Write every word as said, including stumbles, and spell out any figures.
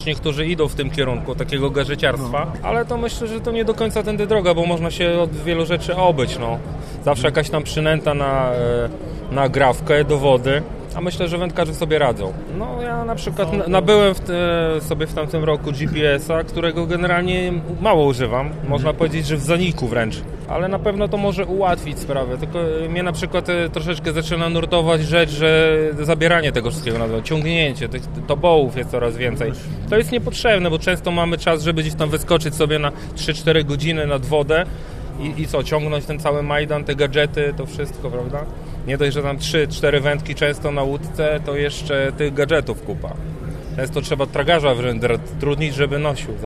Niektórzy idą w tym kierunku takiego gadżeciarstwa, ale to myślę, że to nie do końca tędy droga, bo można się od wielu rzeczy obyć. No. Zawsze jakaś tam przynęta na, na grawkę, do wody, a myślę, że wędkarze sobie radzą. No ja na przykład nabyłem w te, sobie w tamtym roku G P S a, którego generalnie mało używam, można powiedzieć, że w zaniku wręcz, ale na pewno to może ułatwić sprawę, tylko mnie na przykład troszeczkę zaczyna nurtować rzecz, że zabieranie tego wszystkiego na dole, ciągnięcie, tych tobołów jest coraz więcej. To jest niepotrzebne, bo często mamy czas, żeby gdzieś tam wyskoczyć sobie na trzy cztery godziny nad wodę i, i co, ciągnąć ten cały majdan, te gadżety, to wszystko, prawda? Nie dość, że tam trzy cztery wędki często na łódce, to jeszcze tych gadżetów kupa. Często trzeba tragarza wręcz trudnić, żeby nosił.